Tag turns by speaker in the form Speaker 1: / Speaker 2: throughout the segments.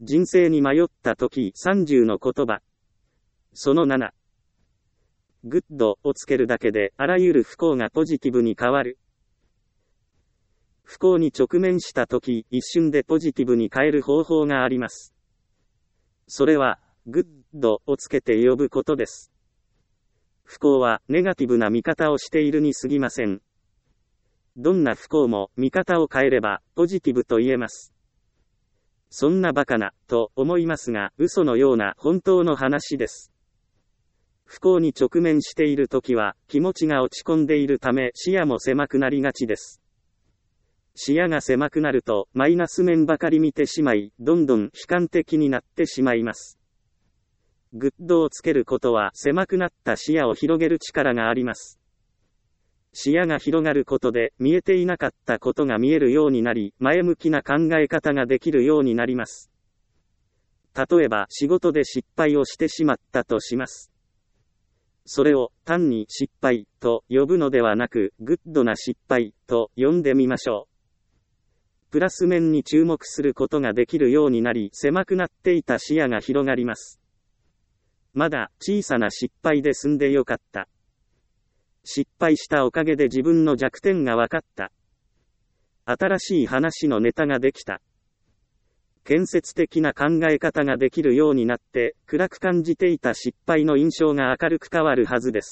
Speaker 1: 人生に迷った時30の言葉。その7。グッドをつけるだけであらゆる不幸がポジティブに変わる。不幸に直面した時、一瞬でポジティブに変える方法があります。それは、グッドをつけて呼ぶことです。不幸はネガティブな見方をしているに過ぎません。どんな不幸も見方を変えればポジティブと言えます。そんなバカな、と思いますが、嘘のような本当の話です。不幸に直面しているときは、気持ちが落ち込んでいるため視野も狭くなりがちです。視野が狭くなると、マイナス面ばかり見てしまい、どんどん悲観的になってしまいます。グッドをつけることは、狭くなった視野を広げる力があります。視野が広がることで、見えていなかったことが見えるようになり、前向きな考え方ができるようになります。例えば、仕事で失敗をしてしまったとします。それを単に失敗と呼ぶのではなく、グッドな失敗と呼んでみましょう。プラス面に注目することができるようになり、狭くなっていた視野が広がります。まだ小さな失敗で済んでよかった。失敗したおかげで自分の弱点が分かった。新しい話のネタができた。建設的な考え方ができるようになって、暗く感じていた失敗の印象が明るく変わるはずです。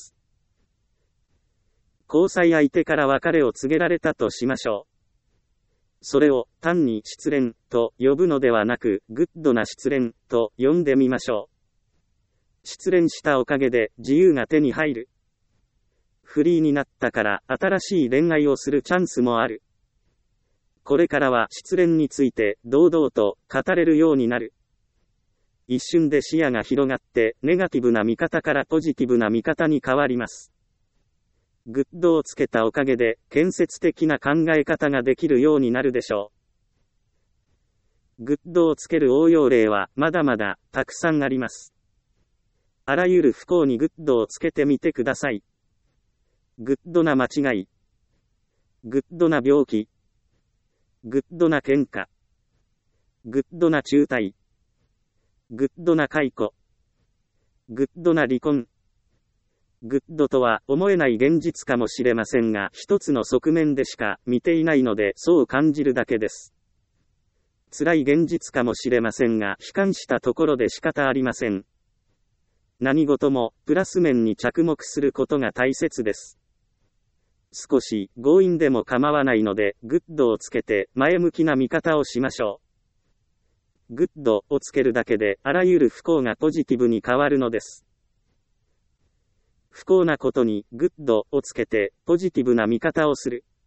Speaker 1: 交際相手から別れを告げられたとしましょう。それを単に失恋と呼ぶのではなく、グッドな失恋と呼んでみましょう。失恋したおかげで自由が手に入る。フリーになったから新しい恋愛をするチャンスもある。これからは失恋について堂々と語れるようになる。一瞬で視野が広がってネガティブな見方からポジティブな見方に変わります。グッドをつけたおかげで建設的な考え方ができるようになるでしょう。グッドをつける応用例はまだまだたくさんあります。あらゆる不幸にグッドをつけてみてください。グッドな間違い。グッドな病気。グッドな喧嘩。グッドな中退。グッドな解雇。グッドな離婚。グッドとは思えない現実かもしれませんが、一つの側面でしか見ていないのでそう感じるだけです。辛い現実かもしれませんが、悲観したところで仕方ありません。何事もプラス面に着目することが大切です。少し強引でも構わないので、グッドをつけて前向きな見方をしましょう。グッドをつけるだけであらゆる不幸がポジティブに変わるのです。不幸なことにグッドをつけてポジティブな見方をする。